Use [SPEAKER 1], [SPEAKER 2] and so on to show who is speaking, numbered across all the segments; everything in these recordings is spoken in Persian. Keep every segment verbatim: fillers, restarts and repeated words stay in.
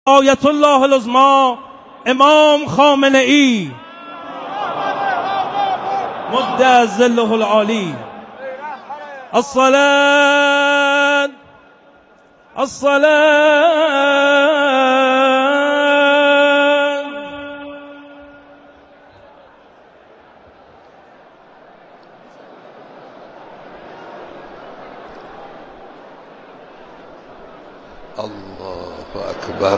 [SPEAKER 1] آیت الله العظمی امام خامنه ای مد ظله العالی. الصلاة الصلاة
[SPEAKER 2] الله أكبر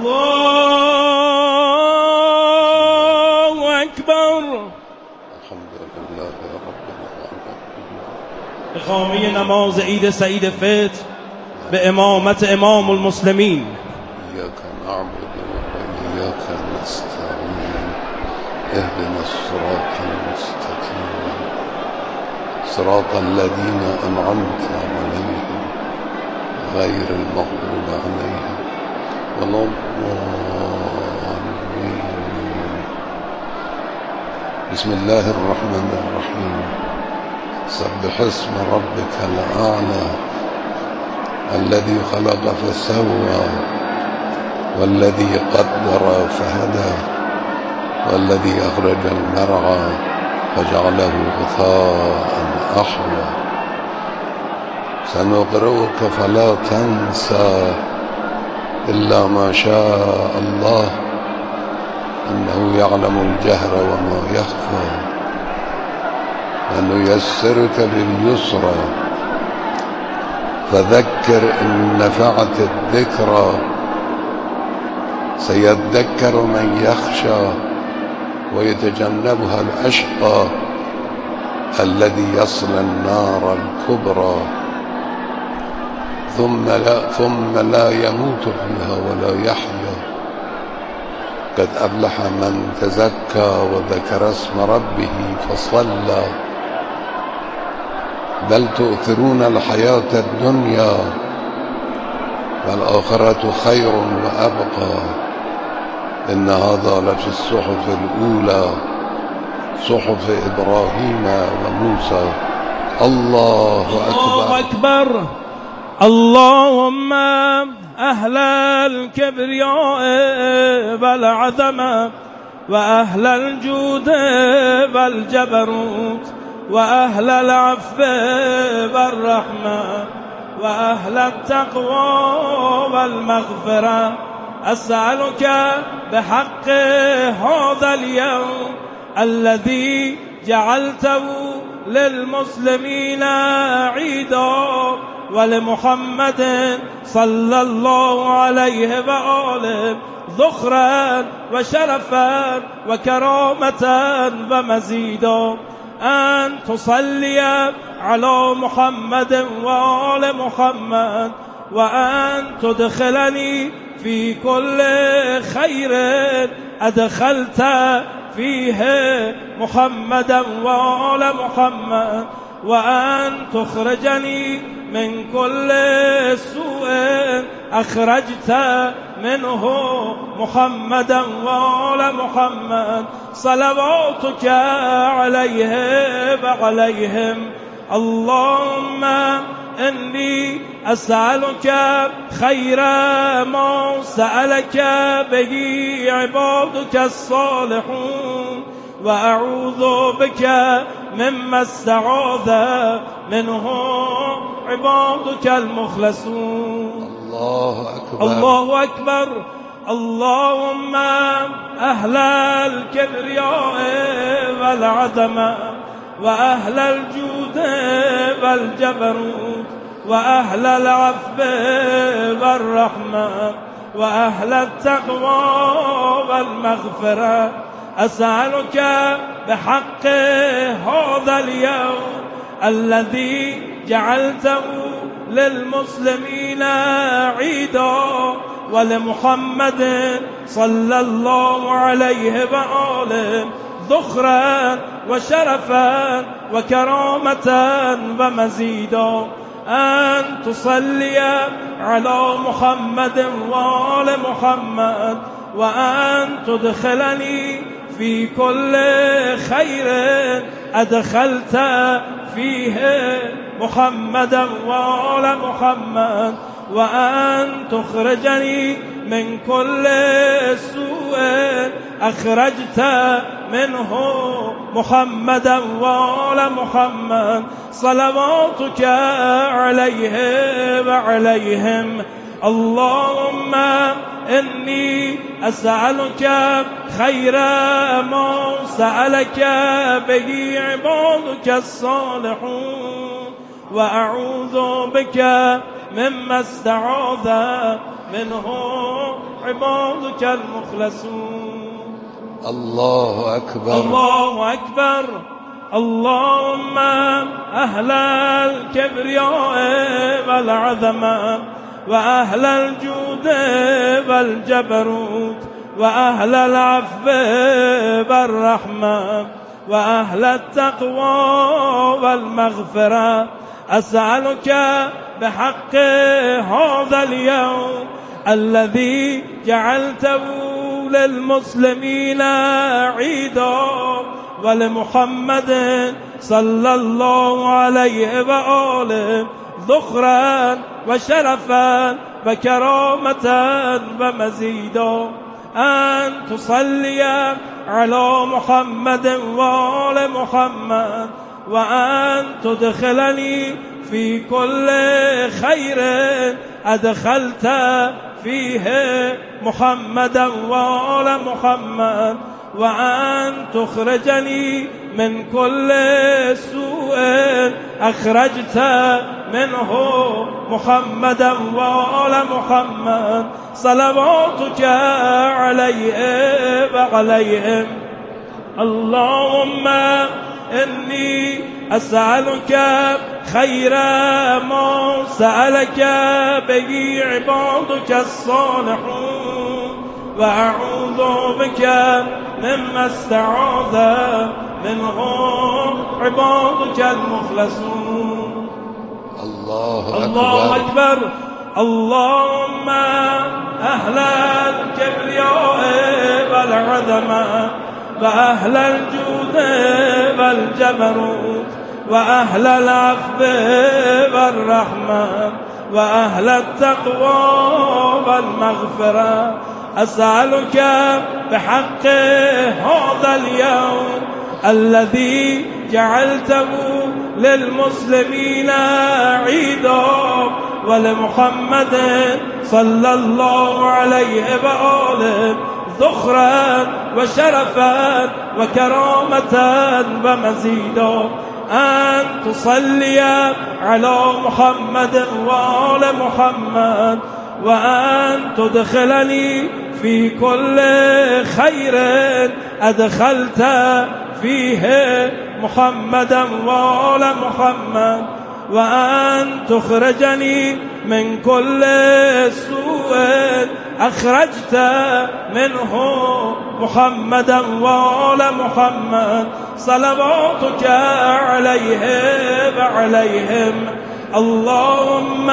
[SPEAKER 1] الله أكبر.
[SPEAKER 2] الحمد لله رب العالمين.
[SPEAKER 1] اقامه نماز عید سعید فطر به امامت امام المسلمین.
[SPEAKER 2] إياك نعبد وإياك نستعين اهدنا الصراط المستقيم صراط الذين أنعمت عليهم غير المغضوب عليهم ولا الضالين. بسم الله الرحمن الرحيم. سبح اسم ربك الأعلى الذي خلق فسوى والذي قدر فهدى والذي أخرج المرعى فجعله غثاء أحوى. سنقرئك فلا تنسى إلا ما شاء الله إنه يعلم الجهر وما يخفى. ونيسرك لليسرى فذكر إن نفعت الذكرى سيذكر من يخشى ويتجنبها الأشقى الذي يصلى النار الكبرى ثم لا, ثم لا يموت فيها ولا يحيا. قد أفلح من تزكى وذكر اسم ربه فصلى بل تؤثرون الحياة الدنيا والآخرة خير وأبقى. إن هذا لفي الصحف الأولى صحف إبراهيم وموسى. الله أكبر
[SPEAKER 1] الله أكبر. اللهم أهل الكبرياء والعظمة وأهل الجود والجبروت وأهل العفو والرحمة وأهل التقوى والمغفرة أسألك بحق هذا اليوم الذي جعلته للمسلمين عيدا ولمحمد صلى الله عليه وآله ذخرا وشرفا وكرامة ومزيدا أن تصلي على محمد وآل محمد وأن تدخلني في كل خير أدخلت فيه محمدا وآل محمد وأن تخرجني من كل سوء أخرجت منه محمدا وآل محمد صلواتك عليه وعليهم. اللهم إني أسألك خير ما سألك به عبادك الصالحون وأعوذ بك مما استعاذ منه عبادك المخلصون.
[SPEAKER 2] الله أكبر
[SPEAKER 1] الله أكبر. اللهم أهل الكبرياء والعظمة وأهل الجود والجبروت وأهل العفو والرحمة وأهل التقوى والمغفرة أسألك بحق هذا اليوم الذي جعلته للمسلمين عيدا ولمحمد صلى الله عليه وآله ذخرا وشرفا وكرامة ومزيدا أن تصلي على محمد وآل محمد وأن تدخلني في كل خير أدخلت فيه محمدا وآل محمد وأن تخرجني من كل سوء أخرجت منه محمدا وآل محمد صلواتك عليه وعليهم. اللهم إني أسألك خير ما سألك به عبادك الصالحون، وأعوذ بك مما استعاذ منه عبادك المخلصون.
[SPEAKER 2] الله أكبر
[SPEAKER 1] الله أكبر. اللهم أهل الكبرياء والعظمة وأهل الجود والجبروت وأهل العفو والرحمة وأهل التقوى والمغفرة، أسألك بحق هذا اليوم الذي جعلته للمسلمين عيدا ولمحمد صلى الله عليه وآله ذخرا وشرفا وكرامة ومزيدا، أن تصلي على محمد وآل محمد، وأن تدخلني في كل خير أدخلت فيه محمدا وآل محمد، وأن تخرجني من كل سوء أخرجت منه محمدا وآل محمد صلواتك عليه وعليهم. اللهم إني أسألك خير ما سألك به عبادك الصالحون، وأعوذ بك مما استعاذ منه عبادك المخلصون.
[SPEAKER 2] الله أكبر.
[SPEAKER 1] الله أكبر. اللهم أهل الكبرياء والعظمة وأهل الجود والجبروت وأهل العفو والرحمة وأهل التقوى والمغفرة، أسألك بحق هذا اليوم الذي جعلته للمسلمين عيدا ولمحمد صلى الله عليه وآله ذخرا وشرفا وكرامة ومزيدا، أن تصلي على محمد وآل محمد، وأن تدخلني في كل خير أدخلت فيه محمدا وآل محمد، وأن تخرجني من كل سوء أخرجت منه محمدا وآل محمد صلواتك عليه وعليهم. اللهم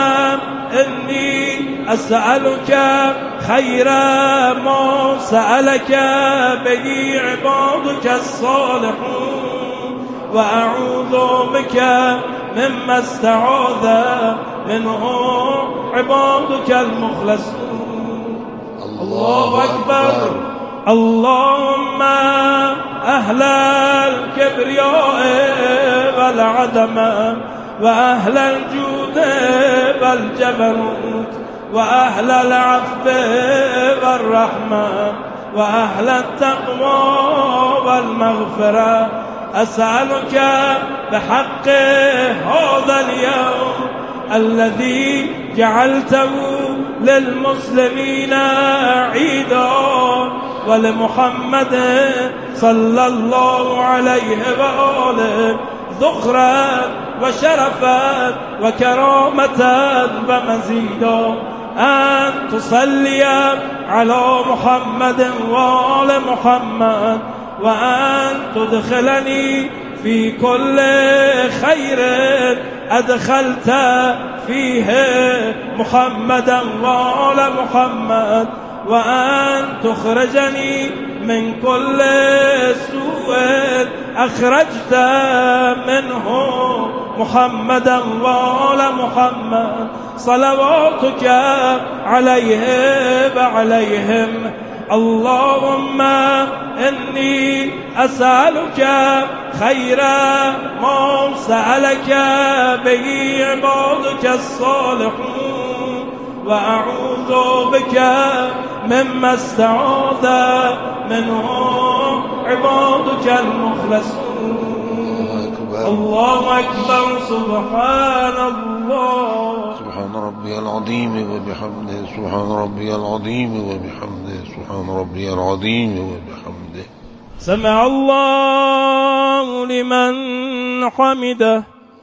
[SPEAKER 1] إني أسألك خير ما سألك به عبادك الصالحون، وأعوذ بك مما استعاذ منه عبادك المخلصون. الله أكبر. اللهم أهل الكبرياء والعظمة وأهل الجود والجبروت وأهل العفو والرحمة وأهل التقوى والمغفرة، أسألك بحق هذا اليوم الذي جعلته للمسلمين عيدا ولمحمد صلى الله عليه وآله ذخرا وشرفا وكرامة ومزيدا، أن تصلي على محمد وآل محمد، وأن تدخلني في كل خير أدخلت فيه محمدا وآل محمد، وأن تخرجني من كل سوء أخرجت منه محمدا وآل محمد صلواتك عليه وعليهم. اللهم إني أسألك خير ما سألك به عبادك الصالحون، وأعوذ بك مما استعاذ منه عبادك المخلصون. الله أكبر. سبحان الله.
[SPEAKER 2] سبحان ربي العظيم وبحمده. سبحان ربي العظيم وبحمده. سبحان ربي العظيم وبحمده.
[SPEAKER 1] سمع الله لمن حمده.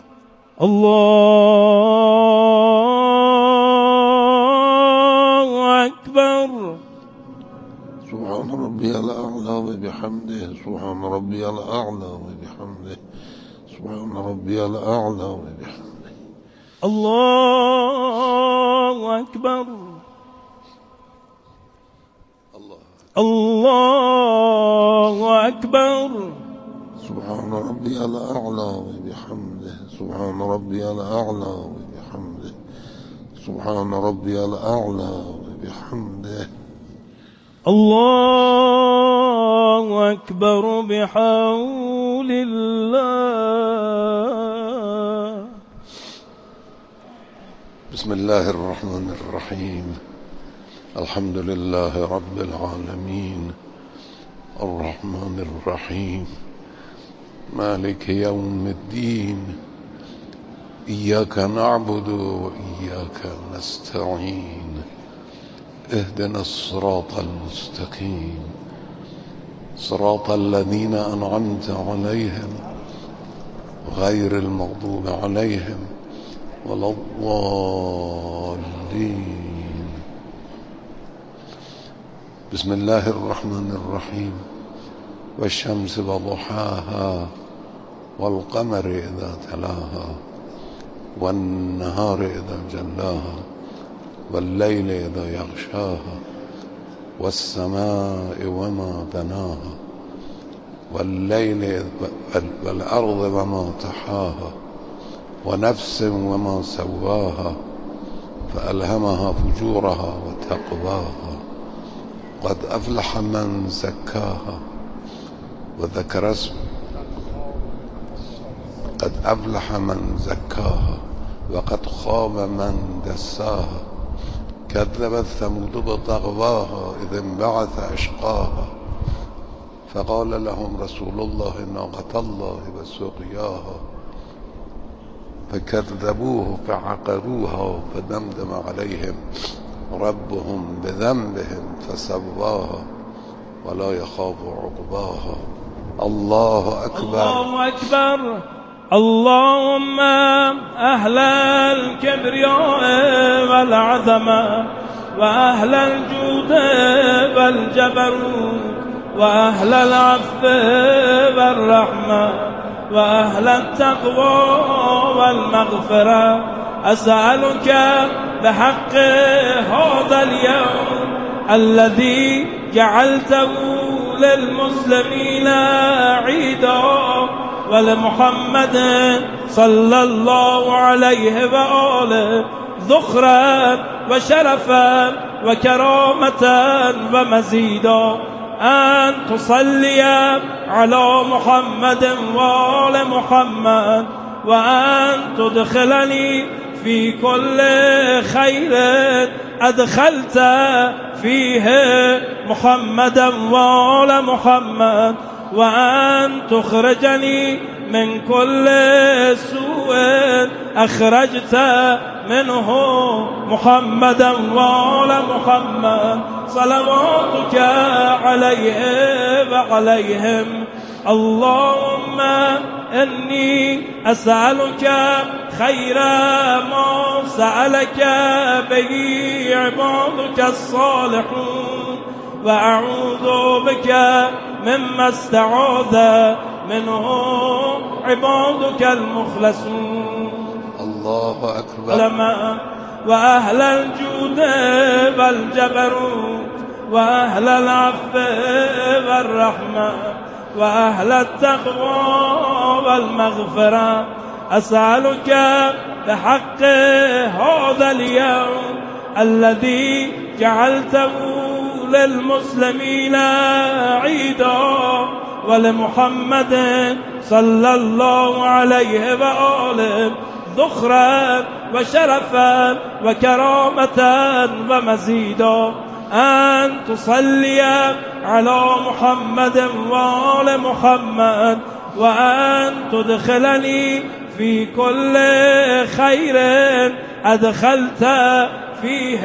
[SPEAKER 1] الله أكبر.
[SPEAKER 2] سبحان ربي الأعلى وبحمده. سبحان ربي الأعلى وبحمده. سبحان ربي الأعلى وبحمده.
[SPEAKER 1] الله أكبر. الله أكبر.
[SPEAKER 2] سبحان ربي الأعلى وبحمده. سبحان ربي الأعلى وبحمده. سبحان ربي الأعلى وبحمده.
[SPEAKER 1] الله أكبر بحول الله.
[SPEAKER 2] بسم الله الرحمن الرحيم. الحمد لله رب العالمين الرحمن الرحيم مالك يوم الدين. إياك نعبد وإياك نستعين. اهدنا الصراط المستقيم صراط الذين أنعمت عليهم غير المغضوب عليهم ولا الضالين. بسم الله الرحمن الرحيم. والشمس وضحاها والقمر إذا تلاها والنهار إذا جلاها والليل إذا يغشاها والسماء وما بناها والليل والأرض وما طحاها ونفس وما سواها فألهمها فجورها وتقواها. قد أفلح من زكاها وذكر اسم قد أفلح من زكاها وقد خاب من دساها. كذبت ثمود بطغواها إذ انبعث أشقاها فقال لهم رسول الله ناقة الله وسقياها فكذبوه فعقروها فدمدم عليهم ربهم بذنبهم فسواها ولا يخاف عقباها. الله أكبر.
[SPEAKER 1] الله أكبر. اللهم أهل الكبرياء والعظمة وأهل الجود والجبروت وأهل العفو والرحمة وأهل التقوى والمغفرة أسألك بحق هذا اليوم الذي جعلته للمسلمين عيدا ولمحمد صلى الله عليه وآله ذخرا وشرفا وكرامة ومزيدا أن تصلي على محمد وآل محمد وأن تدخلني في كل خير أدخلت فيه محمدا وآل محمد وأن تخرجني من كل سوء أخرجت منه محمدا وآل محمد صلواتك عليه وعليهم. اللهم إني أسألك خير ما سألك به عبادك الصالحون وأعوذ بك مما استعاذ منه عبادك المخلصون.
[SPEAKER 2] الله أكبر.
[SPEAKER 1] علماء وأهل الجود والجبروت وأهل العفو والرحمة وأهل التقوى والمغفرة أسألك بحق هذا اليوم الذي جعلته للمسلمين عيدا ولمحمد صلى الله عليه وآله ذخرا وشرفا وكرامة ومزيدا أن تصلي على محمد وآل محمد وأن تدخلني في كل خير أدخلت فيه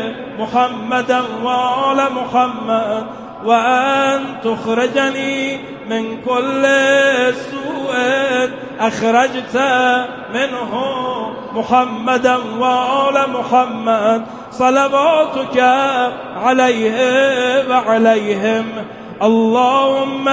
[SPEAKER 1] محمدا وآل محمد وأن تخرجني من كل سوء أخرجت منه محمدا وآل محمد صلواتك عليه وعليهم. اللهم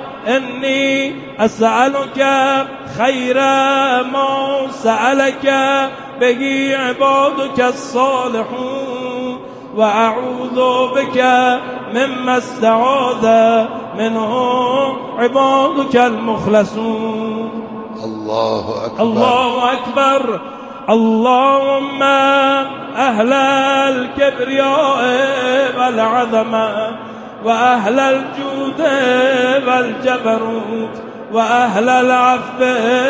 [SPEAKER 1] إني أسألك خير ما سألك به عبادك الصالحون وأعوذ بك مما استعاذ منه عبادك المخلصون. الله أكبر الله أكبر. اللهم أهل الكبرياء والعظمة وأهل الجود والجبروت وأهل العفو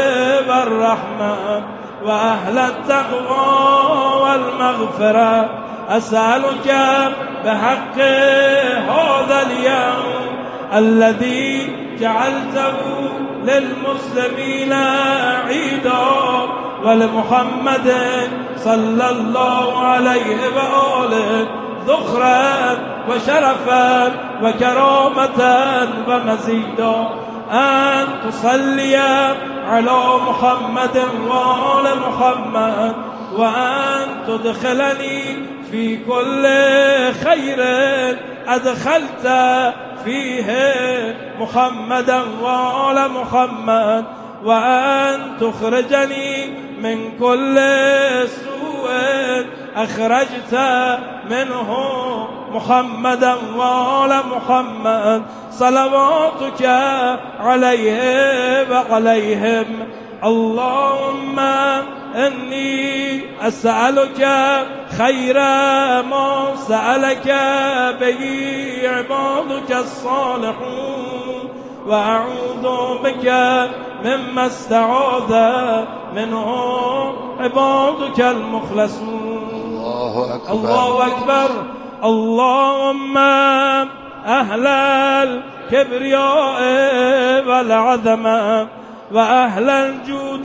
[SPEAKER 1] والرحمة وأهل التقوى والمغفرة أسألك بحق هذا اليوم الذي جعلته للمسلمين عيدا ولمحمد صلى الله عليه وآله ذخرا وشرفا وكرامة ومزيدا أن تصلي على محمد وآل محمد وأن تدخلني في كل خير أدخلت فيه محمدا وآل محمد وأن تخرجني من كل سوء أخرجت منه محمدا وآل محمد صلواتك عليه وعليهم. اللهم إني أسألك خير ما سألك به عبادك الصالحون وأعوذ بك مما استعاذ منه عبادك المخلصون. الله أكبر الله أكبر. اللهم أهل الكبرياء والعظمة وأهل الجود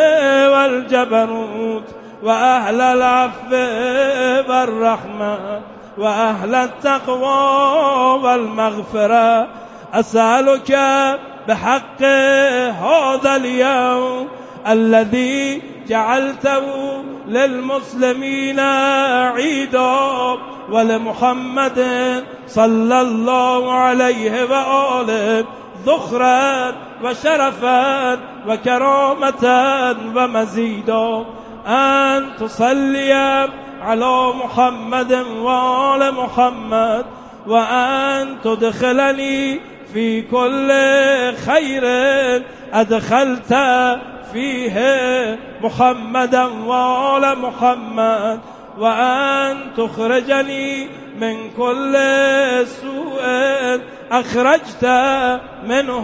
[SPEAKER 1] والجبروت وأهل العفو والرحمة وأهل التقوى والمغفرة أسألك بحق هذا اليوم الذي جعلته للمسلمين عيدا ولمحمد صلى الله عليه وآله ذخرا وشرفا وكرامة ومزيدا أن تصلي على محمد وآل محمد وأن تدخلني في كل خير أدخلت فيه محمدا وآل محمد وأن تخرجني من كل سوء أخرجت منه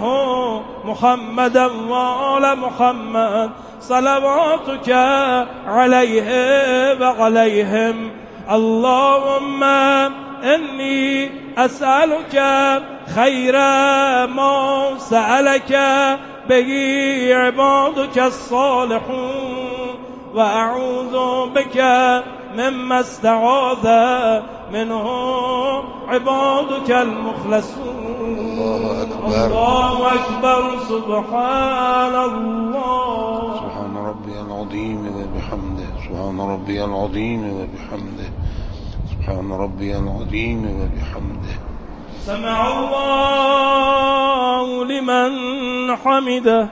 [SPEAKER 1] محمدا وآل محمد صلواتك عليه وعليهم. اللهم إني أسألك خير ما سألك به عبادك الصالحون وأعوذ بك مما استعاذ منه عبادك المخلصون. الله أكبر الله أكبر. سبحان الله
[SPEAKER 2] سبحان ربي العظيم وبحمده سبحان ربي العظيم وبحمده سبحان ربي العظيم وبحمده.
[SPEAKER 1] سمع الله لمن حمده.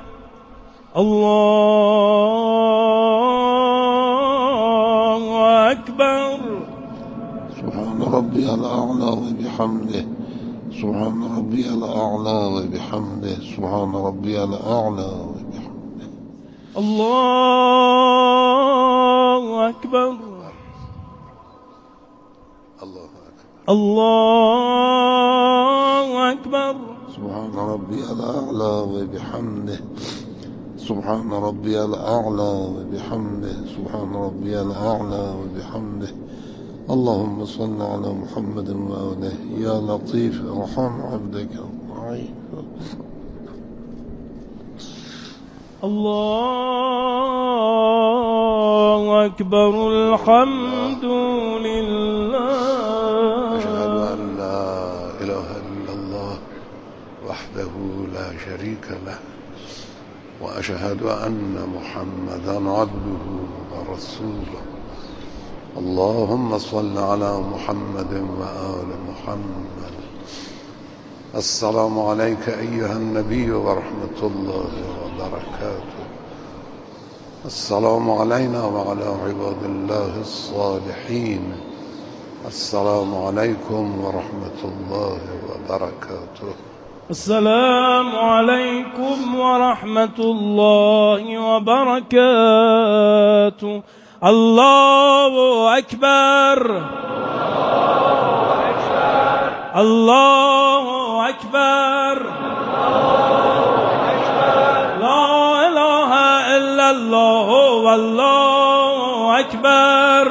[SPEAKER 1] الله أكبر.
[SPEAKER 2] سبحان ربي الأعلى وبحمده سبحان ربي الأعلى وبحمده سبحان ربي الأعلى وبحمده.
[SPEAKER 1] الله أكبر
[SPEAKER 2] الله أكبر
[SPEAKER 1] الله أكبر
[SPEAKER 2] سبحان ربي الأعلى وبحمده سبحان ربي الأعلى وبحمده سبحان ربي الأعلى وبحمده اللهم صل على محمد وآله يا لطيف ارحم عبدك الضعيف
[SPEAKER 1] الله أكبر الحمد لله
[SPEAKER 2] أشهد أن لا إله إلا الله وحده لا شريك له وأشهد أن محمدا عبده ورسوله اللهم صل على محمد وآل محمد السلام عليك أيها النبي ورحمة الله وبركاته السلام علينا وعلى عباد الله الصالحين السلام عليكم ورحمة الله وبركاته
[SPEAKER 1] السلام عليكم ورحمة الله وبركاته الله أكبر الله أكبر لا إله إلا الله والله أكبر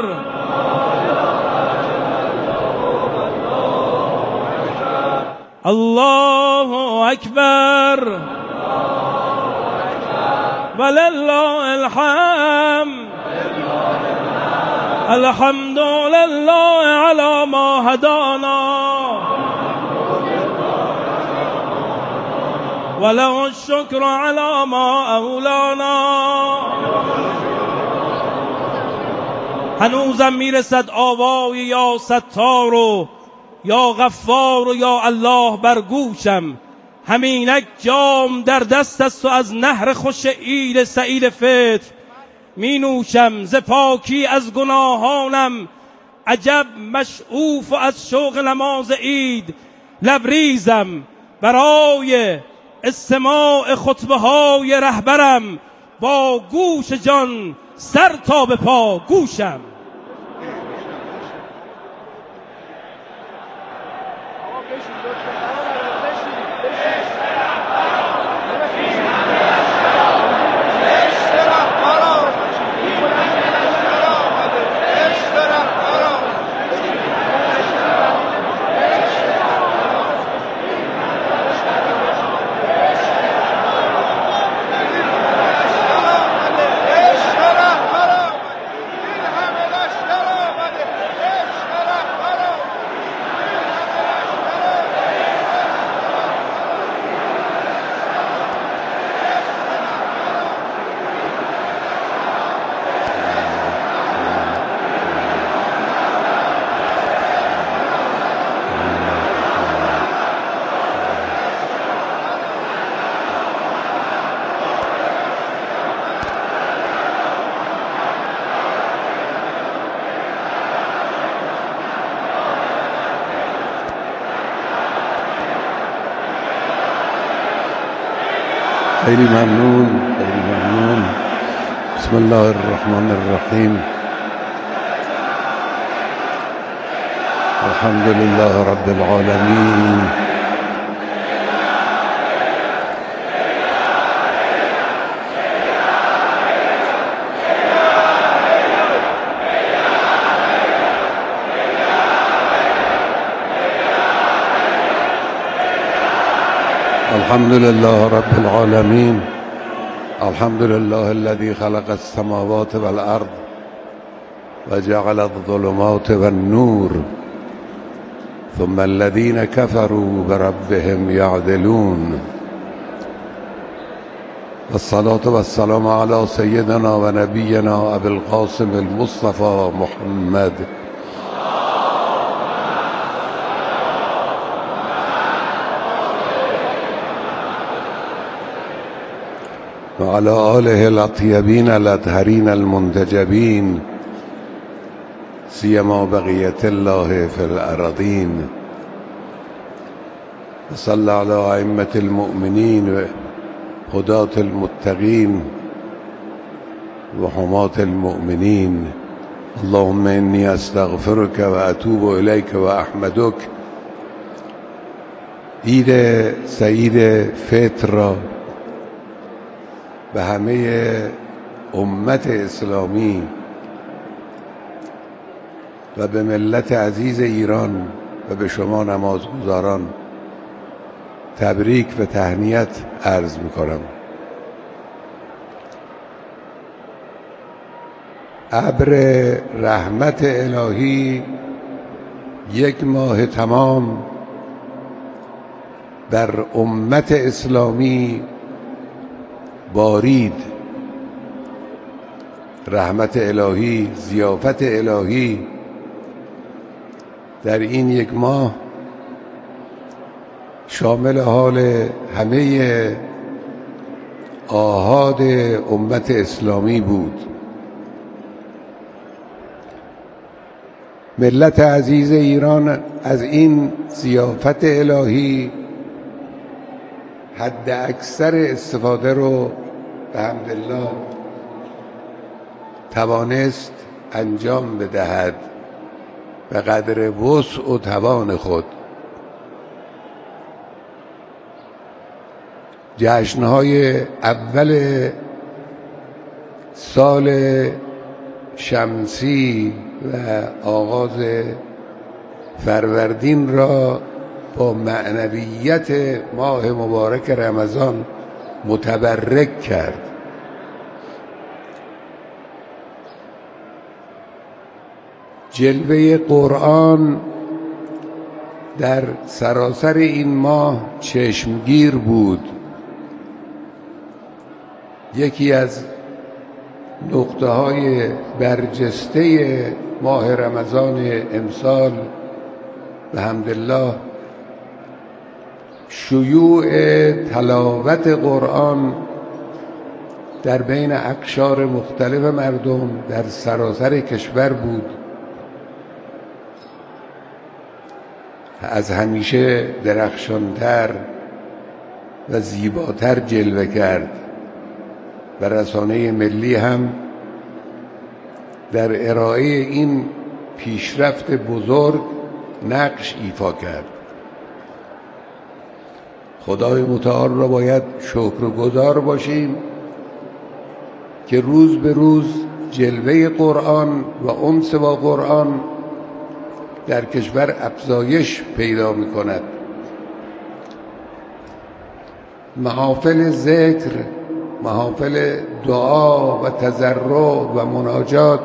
[SPEAKER 1] الله أكبر ولله الحمد الحمد لله على ما هدانا وله الشكر على ما اولانا هنوزم میرسد آوای یا ستار و یا غفار و یا الله بر گوشم همینک جام در دست است و از نهر خوش عید سعید فطر می نوشم ز پاکی از گناهانم عجب مشعوف و از شوق نماز عید لبریزم برای استماع خطبه های رهبرم با گوش جان سر تا به پا گوشم
[SPEAKER 2] خیلی ممنون خیلی ممنون بسم الله الرحمن الرحیم الحمد لله رب العالمين الحمد لله رب العالمين الحمد لله الذي خلق السماوات والأرض وجعل الظلمات والنور ثم الذين كفروا بربهم يعدلون والصلاة والسلام على سيدنا ونبينا أبي القاسم المصطفى محمد وعلى آله الأطيبين الأطهرين المنتجبين سيما بقية الله في الأراضين وصلى على أئمة المؤمنين هداة المتقين وحماة المؤمنين. اللهم إني أستغفرك وأتوب إليك وأحمدك. عید سعید فطر را به همه امت اسلامی و به ملت عزیز ایران و به شما نمازگزاران تبریک و تهنیت عرض می‌کنم. ابر رحمت الهی یک ماه تمام بر امت اسلامی بارید. رحمت الهی، ضیافت الهی در این یک ماه شامل حال همه آحاد امت اسلامی بود. ملت عزیز ایران از این ضیافت الهی حد اکثر استفاده رو به حمدالله توانست انجام بدهد به قدر وسع و توان خود. جشن‌های اول سال شمسی و آغاز فروردین را با معنویت ماه مبارک رمضان متبرک کرد. جلوه قرآن در سراسر این ماه چشمگیر بود. یکی از نقطه های برجسته ماه رمضان امسال به حمدالله شیوع تلاوت قرآن در بین اقشار مختلف مردم در سراسر کشور بود. از همیشه درخشانتر و زیباتر جلوه کرد و رسانه ملی هم در ارائه این پیشرفت بزرگ نقش ایفا کرد. خدای متعال را باید شکرگزار باشیم که روز به روز جلوه قرآن و انس با قرآن در کشور افزایش پیدا می کند. محافل ذکر، محافل دعا و تضرع و مناجات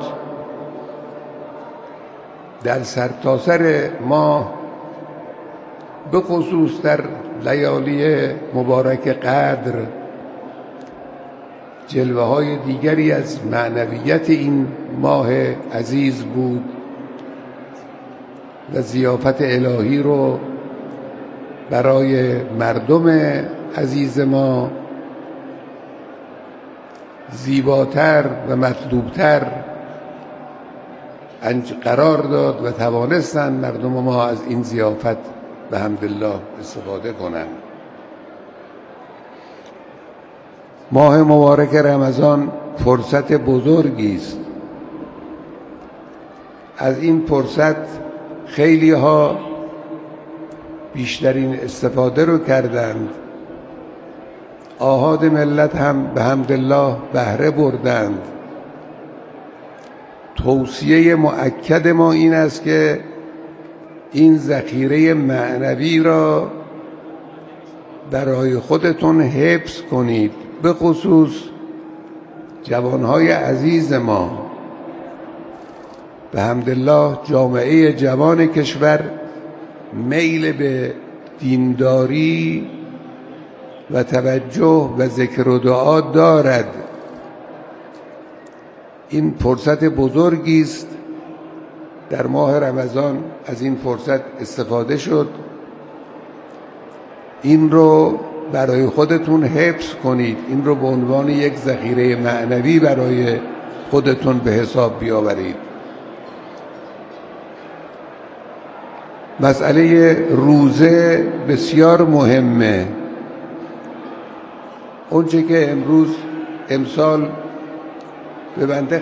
[SPEAKER 2] در سرتاسر ماه به خصوص در لیالی مبارک قدر جلوه های دیگری از معنویت این ماه عزیز بود و ضیافت الهی رو برای مردم عزیز ما زیباتر و مطلوبتر قرار داد و توانستند مردم ما از این ضیافت به حمدالله استفاده کنند. ماه مبارک رمضان فرصت بزرگی است. از این فرصت خیلی ها بیشترین استفاده رو کردند. آحاد ملت هم به حمدالله بهره بردند. توصیه مؤکد ما این است که این ذخیره معنوی را برای خودتون حفظ کنید، به خصوص جوانهای عزیز ما. به حمدالله جامعه جوان کشور میل به دینداری و توجه و ذکر و دعا دارد. این فرصت بزرگی است. در ماه رمضان از این فرصت استفاده شد. این رو برای خودتون حفظ کنید. این رو به عنوان یک ذخیره معنوی برای خودتون به حساب بیاورید. مسئله روزه بسیار مهمه. اونچه که امروز امسال به بنده